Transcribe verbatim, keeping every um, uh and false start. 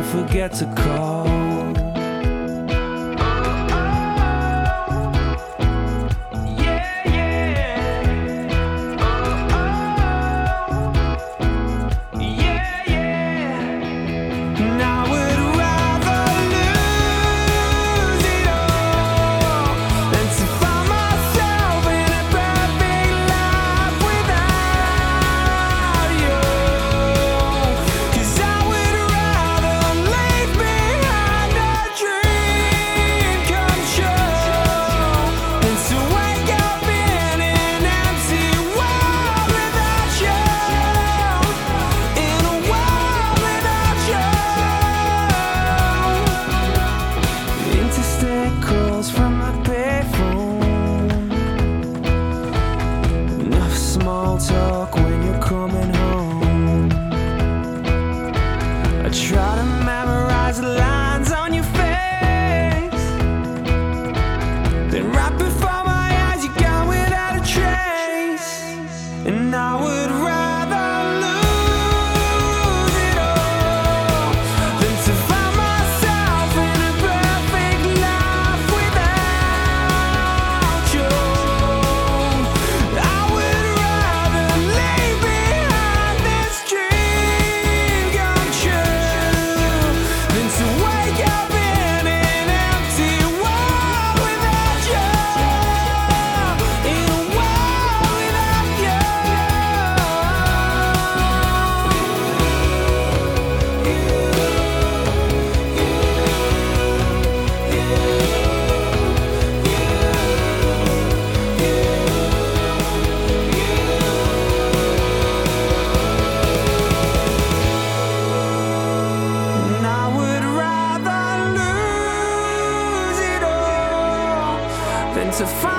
forget to call. Talk when you're coming home. I try to memorize the lines on your face, then right before my eyes you're gone without a trace. And I would rather lose it all than to find myself in a perfect life without you. I would leave behind this dream come true than to wake up in an empty world without you. In a world without you. And I would rather lose it all than to find